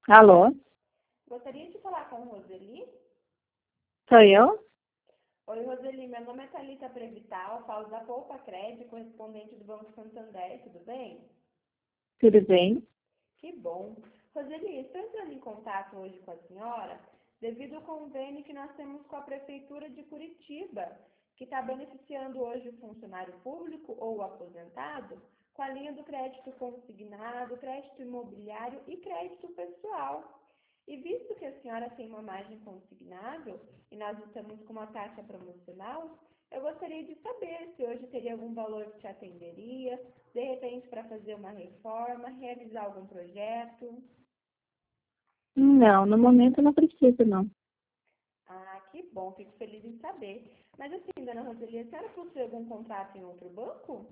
Alô? Gostaria de falar com Roseli? Sou eu? Oi, Roseli, meu nome é Thalita Prevital, falo da Poupa Crédito, correspondente do Banco Santander, tudo bem? Tudo bem? Que bom. Roseli, estou entrando em contato hoje com a senhora devido ao convênio que nós temos com a Prefeitura de Curitiba, que está beneficiando hoje o funcionário público ou o aposentado com a linha do crédito consignado, crédito imobiliário e crédito pessoal. E visto que a senhora tem uma margem consignável e nós estamos com uma taxa promocional, eu gostaria de saber se hoje teria algum valor que te atenderia, de repente para fazer uma reforma, realizar algum projeto. Não, no momento não preciso, não. Ah, que bom, fico feliz em saber. Mas assim, dona Roseli, a senhora possui algum contrato em outro banco?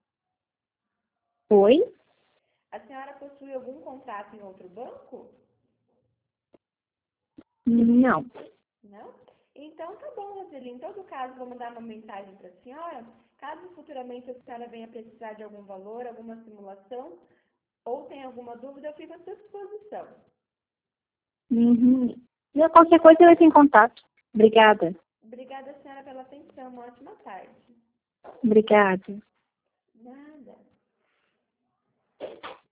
Oi? A senhora possui algum contrato em outro banco? Não. Não? Então tá bom, Roseli. Em todo caso, vou mandar uma mensagem para a senhora. Caso futuramente a senhora venha precisar de algum valor, alguma simulação, ou tenha alguma dúvida, eu fico à sua disposição. Uhum. E qualquer coisa eu entro em contato. Obrigada. Obrigada, senhora, pela atenção. Uma ótima tarde. Obrigada. Nada.